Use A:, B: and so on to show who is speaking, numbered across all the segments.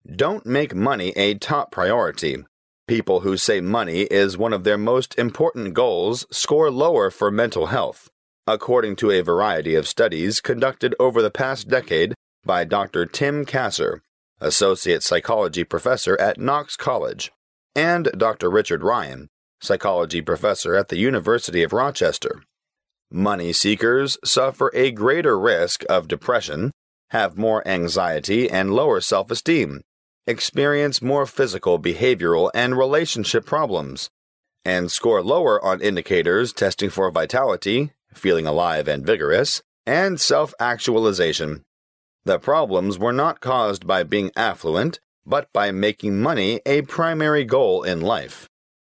A: Don't make money a top priority. People who say money is one of their most important goals score lower for mental health, according to a variety of studies conducted over the past decade by Dr. Tim Kasser, Associate Psychology Professor at Knox College, and Dr. Richard Ryan, Psychology Professor at the University of Rochester. Money seekers suffer a greater risk of depression, have more anxiety and lower self-esteem, experience more physical, behavioral, and relationship problems, and score lower on indicators testing for vitality, feeling alive and vigorous, and self-actualization. The problems were not caused by being affluent, but by making money a primary goal in life.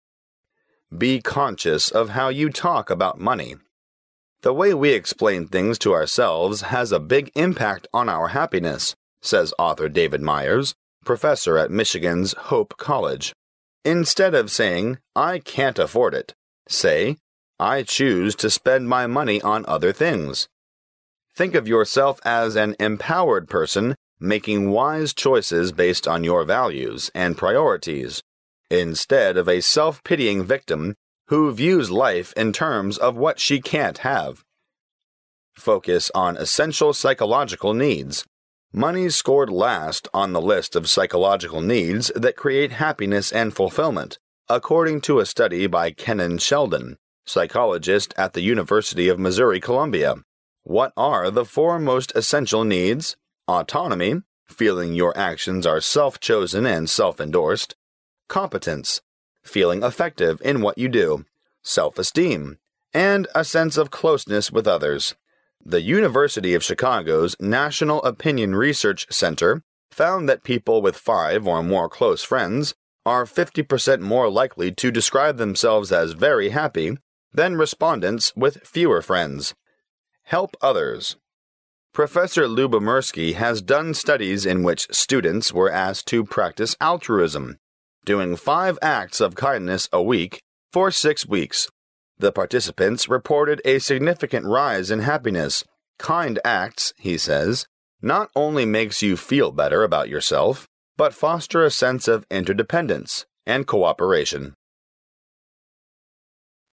A: Be conscious of how you talk about money. The way we explain things to ourselves has a big impact on our happiness, says author David Myers, professor at Michigan's Hope College. Instead of saying, "I can't afford it," say, "I choose to spend my money on other things." Think of yourself as an empowered person making wise choices based on your values and priorities, instead of a self-pitying victim who views life in terms of what she can't have. Focus on essential psychological needs. Money scored last on the list of psychological needs that create happiness and fulfillment, according to a study by Kenan Sheldon, psychologist at the University of Missouri-Columbia. What are the four most essential needs? Autonomy, feeling your actions are self-chosen and self-endorsed. Competence, feeling effective in what you do. Self-esteem, and a sense of closeness with others. The University of Chicago's National Opinion Research Center found that people with 5 or more close friends are 50% more likely to describe themselves as very happy than respondents with fewer friends. Help others. Professor Lubomirsky has done studies in which students were asked to practice altruism, doing 5 acts of kindness a week for 6 weeks. The participants reported a significant rise in happiness. Kind acts, he says, not only makes you feel better about yourself, but foster a sense of interdependence and cooperation.